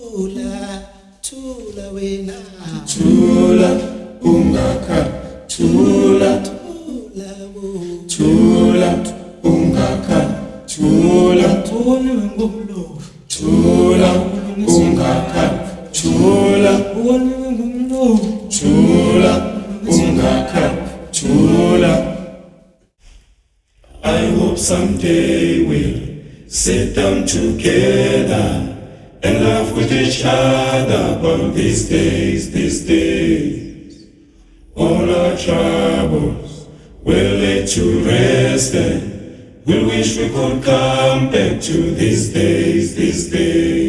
Thula wena Thula ungakhala Thula Thula ungakhala Thula Thula ungakhala Thula Thula ungakhala Thula. I hope someday we'll sit down together and laugh with each other about these days, these days. All our troubles will lay to rest and we'll wish we could come back to these days, these days.